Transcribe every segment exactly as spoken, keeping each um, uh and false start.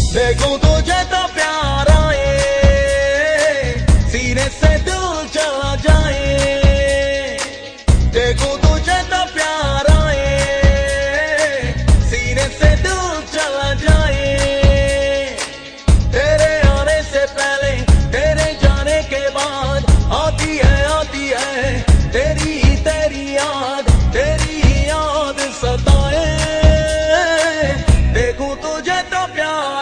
देखूं तुझे तो प्यार आए, सीने से दिल चला जाए। देखूं तुझे तो प्यार आए, सीने से दिल चला जाए। तेरे आने से पहले, तेरे जाने के बाद आती है आती है तेरी ही तेरी याद, तेरी ही याद सताए। देखूं तुझे तो प्यार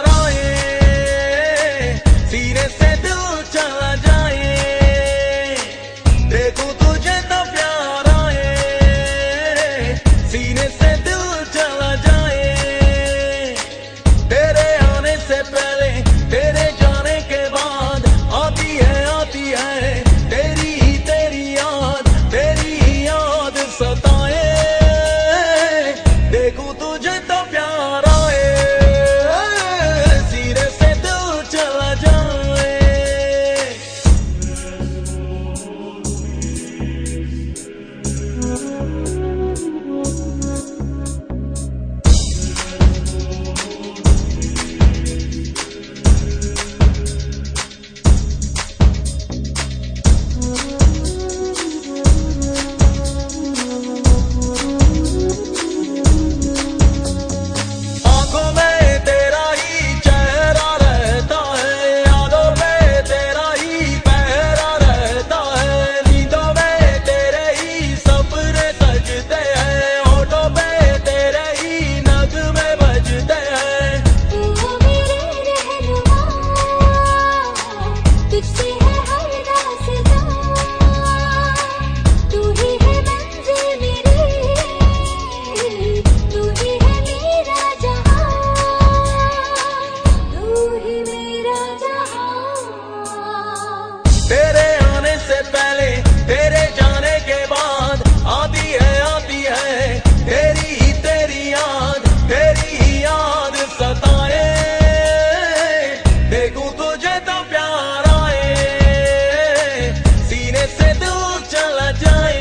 सीने से दिल चला जाए। देखूं तुझे तो प्यार आए, सीने से दिल चला जाए। तेरे आने से पहले, तेरे जाने के बाद आती है आती है तेरी ही तेरी याद, तेरी ही याद सताए। देखूं तुझे तो प्यार आए, सीने से दिल चला जाए। आंखों में तेरा ही चेहरा रहता है, यादों में तेरा ही पहरा रहता है। नींदों में तेरे ही सपने सजते हैं, होठों पे तेरे ही नगमे बजते हैं। तू मेरे रहनुमा, तुझसे है हर रास्ता, तू ही है मंजिल मेरी, तू ही है मेरा जहां, तू ही मेरा जहां। तेरे आने से पहले, तेरे जाने के बाद आती है आती है तेरी ही तेरी याद, तेरी ही याद सताए। देखूं तुझे तो प्यार आए, सीने से दिल चला जाए।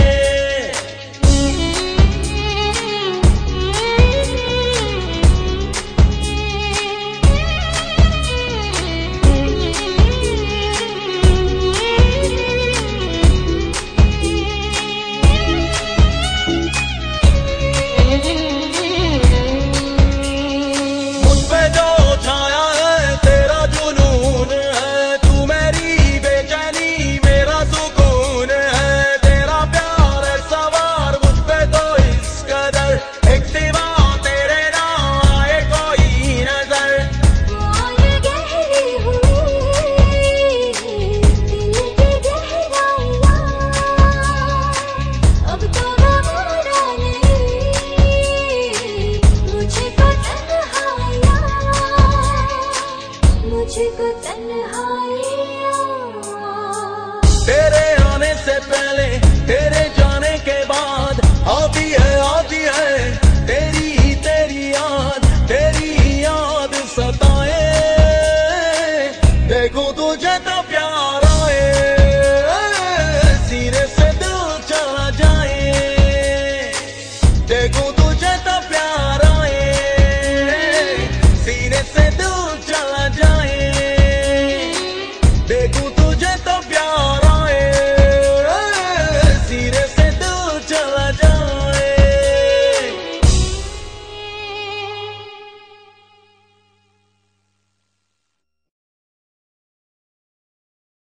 मुझ पे जो छाया है तेरा जुनून है, तू मेरी बेचैनी मेरा सुकून है। तेरा प्यार है सवार मुझ पे तो इस कदर, एक